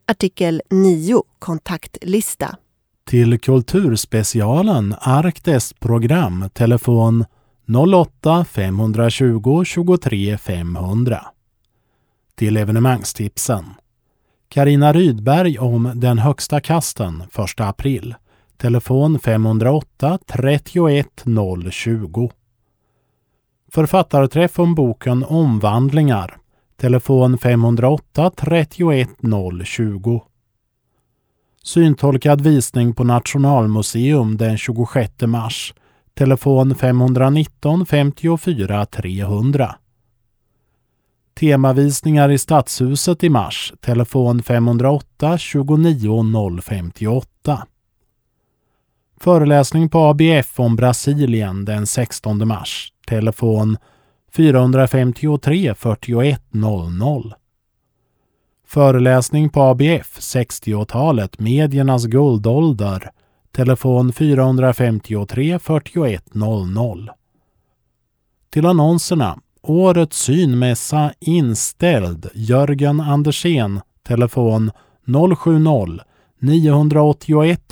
Artikel 9. Kontaktlista. Till Kulturspecialen Arktis-program telefon 08 520 23 500. Till evenemangstipsen. Carina Rydberg om den högsta kasten 1 april. Telefon 508 31 020. Författarträff om boken Omvandlingar. Telefon 508 31 020. Syntolkad visning på Nationalmuseum den 26 mars. Telefon 519 54 300. Temavisningar i Stadshuset i mars. Telefon 508 29 058. Föreläsning på ABF om Brasilien den 16 mars. Telefon 453 41 00. Föreläsning på ABF 60-talet mediernas guldålder. Telefon 453 41 00. Till annonserna. Årets synmässa inställd. Jörgen Andersen. Telefon 070 981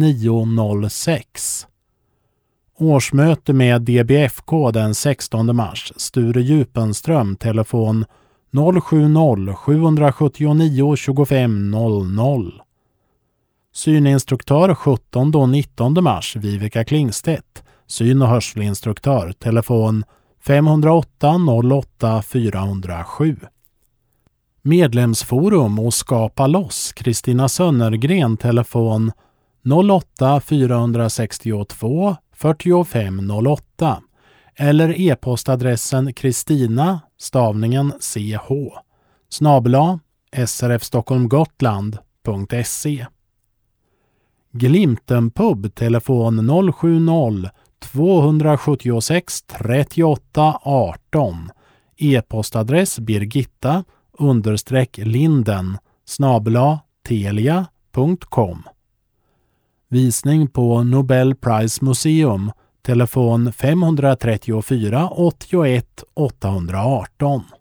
0906. Årsmöte med DBFK den 16 mars. Sture Djupenström. Telefon 070 779 25 00. Syninstruktör 17 och 19 mars. Vivica Klingstedt. Syn- och hörselinstruktör. Telefon 508 08 407. Medlemsforum och Skapa loss. Kristina Sönnergren. Telefon 08 462 45 08. Eller e-postadressen Kristina stavningen ch @srfstockholmgotland.se. Glimtenpub. Telefon 070 276 38 18. E-postadress birgitta_linden @telia.com. Visning på Nobel Prize Museum. Telefon 534 81 818.